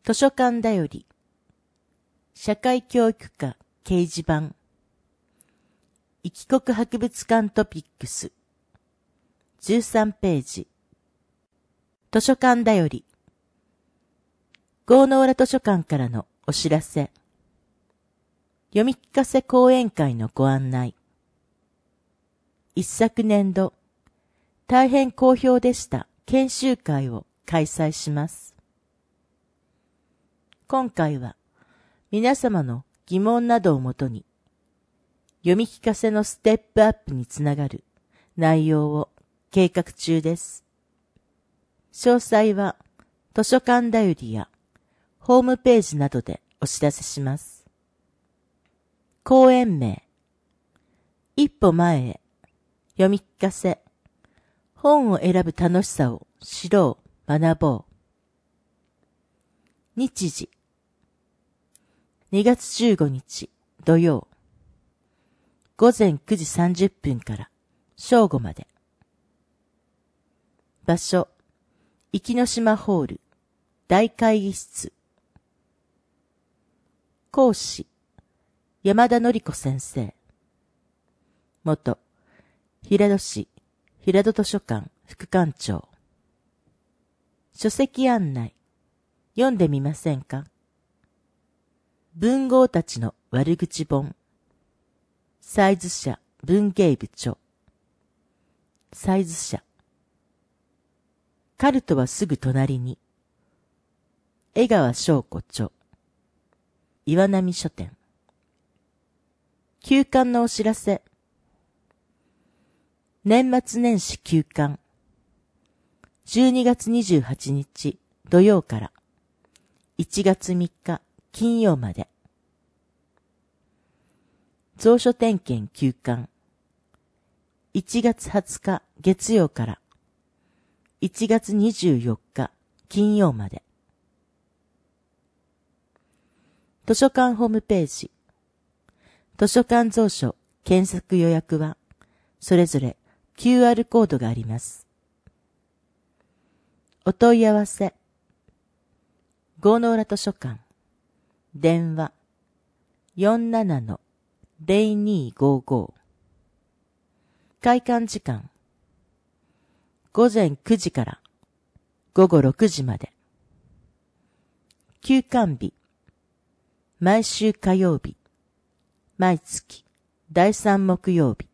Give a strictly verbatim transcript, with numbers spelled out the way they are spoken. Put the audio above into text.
図書館だより社会教育科掲示板異帰国博物館トピックスじゅうさんページ図書館だより郷ノ浦図書館からのお知らせ読み聞かせ講演会のご案内一昨年度大変好評でした研修会を開催します。今回は皆様の疑問などをもとに読み聞かせのステップアップにつながる内容を計画中です。詳細は図書館だよりやホームページなどでお知らせします。講演名一歩前へ読み聞かせ本を選ぶ楽しさを知ろう学ぼう日時にがつじゅうごにち土曜午前くじさんじゅっぷんから正午まで場所壱岐島ホール大会議室講師山田典子先生元平戸市平戸図書館副館長書籍案内読んでみませんか文豪たちの悪口本サイズ社文芸部著サイズ社カルトはすぐ隣に江川翔子著岩波書店休刊のお知らせ年末年始休刊じゅうにがつにじゅうはちにち土曜からいちがつみっか金曜まで蔵書点検休刊いちがつはつか月曜からいちがつにじゅうよっか金曜まで図書館ホームページ図書館蔵書検索予約はそれぞれ キューアール コードがあります。お問い合わせ郷ノ浦図書館電話 よんななのぜろにーごーごー 開館時間午前くじから午後ろくじまで休館日毎週火曜日毎月だいさん木曜日